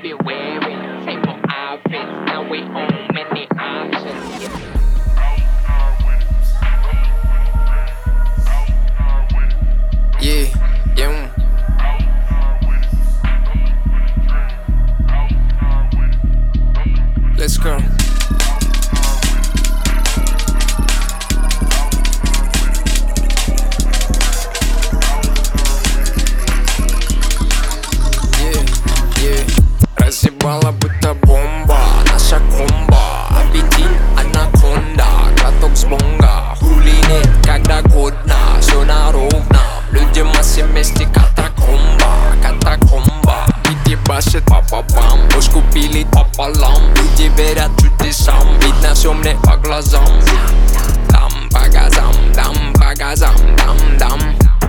be wearing same old outfits. Now we own many options. Yeah, yeah. Let's go. Разъебала будто бомба, наша комба. Аппетит анаконда, глоток с бонга. Хулинет, когда годно, все на ровном. Люди массе вместе катакомба, катакомба. Бит ебашит па-па-пам, уж купили пополам. Люди верят чудесам, видно все мне по глазам. Дам по газам, дам по газам, дам.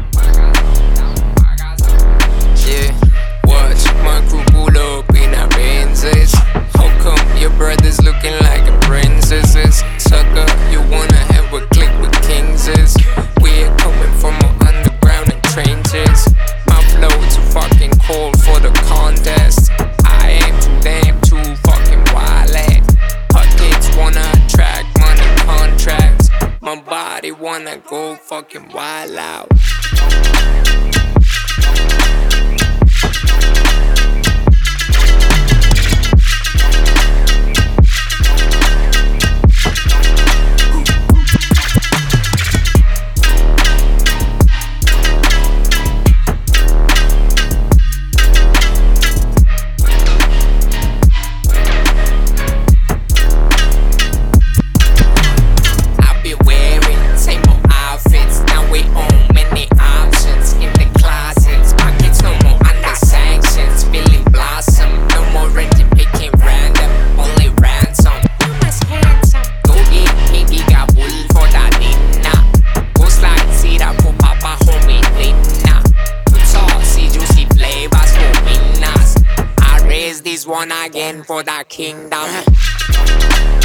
Yeah, watch my crew pull up in a Benzes. How come your brother's looking like a princess? Sucker, you wanna have a click with kingses? We're coming from underground and trenches. My flow too fucking cold for the contest. I am too damn too fucking wild. Pockets wanna attract money contracts. My body wanna go fucking wild out. This one again for the kingdom.